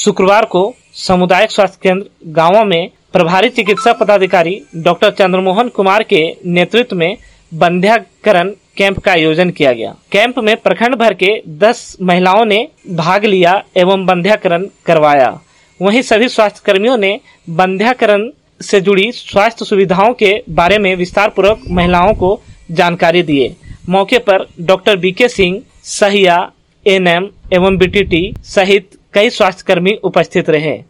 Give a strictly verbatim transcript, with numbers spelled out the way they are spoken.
शुक्रवार को सामुदायिक स्वास्थ्य केंद्र गांवों में प्रभारी चिकित्सा पदाधिकारी डॉक्टर चंद्रमोहन कुमार के नेतृत्व में बंध्याकरण कैंप का आयोजन किया गया। कैंप में प्रखंड भर के दस महिलाओं ने भाग लिया एवं बंध्याकरण करवाया। वहीं सभी स्वास्थ्य कर्मियों ने बंध्याकरण से जुड़ी स्वास्थ्य सुविधाओं के बारे में विस्तार पूर्वक महिलाओं को जानकारी दिए। मौके पर डॉक्टर बीके सिंह, सहिया, एएनएम एवं बीटीटी सहित कई स्वास्थ्य कर्मी उपस्थित रहे।